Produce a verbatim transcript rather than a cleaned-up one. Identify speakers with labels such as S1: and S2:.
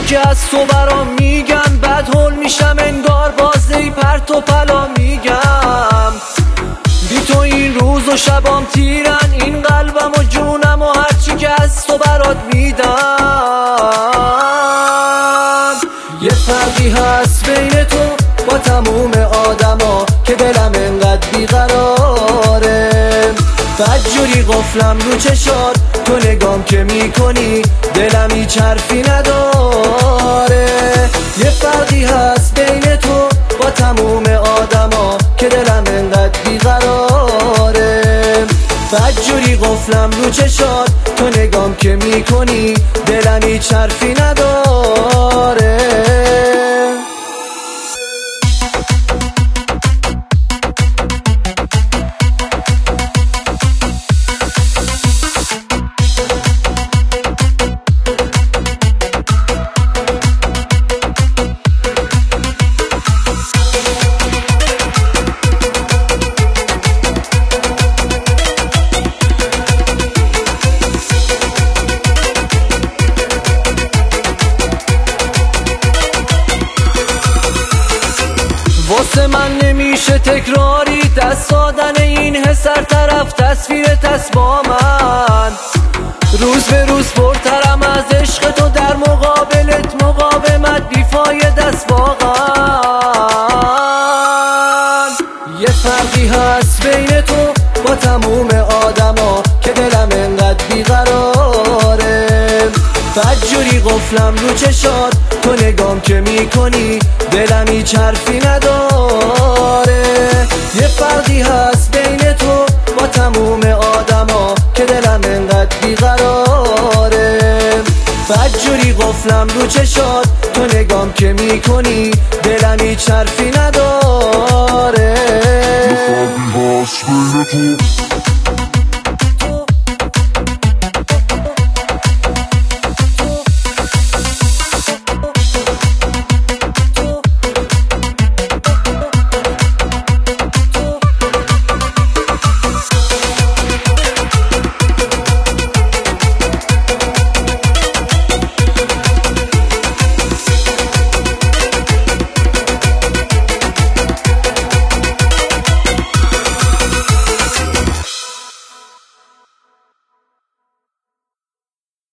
S1: که از تو برام میگن، بعد هول میشم انگار بازی پرت و پلا میگم. بی تو این روز و شبام تیرن، این قلبم و جونم و هرچی که از تو برات میدم. یه فرقی هست بین تو با تموم آدما که دلم انقدر بیقراره. بدجوری قفلم رو چشات، تو نگام که میکنی دلم هیچ حرفی نداره. یه فرقی هست بین تو با تموم آدما که دلم انقدر بیقراره. بدجوری قفلم رو چشات، تو نگام که میکنی دلم هیچ حرفی نداره. واسه من نمیشه تکراری دست دادن این حس هر طرف تصویرت هست با من. روز به روز پرترم از عشق تو، در مقابلت مقاومت بیفایده است واقعا. یه فرقی هست بین تو با تموم آدما که دلم انقدر بیقراره. بدجوری قفلم رو چشات، تو نگام که میکنی دلم هیچ حرفی نداره. یه فرقی هست بین تو با تموم آدما که دلم انقدر بیقراره. بدجوری قفلم رو چشات، تو نگام که میکنی دلم هیچ حرفی نداره.
S2: یه فرقی هست بین تو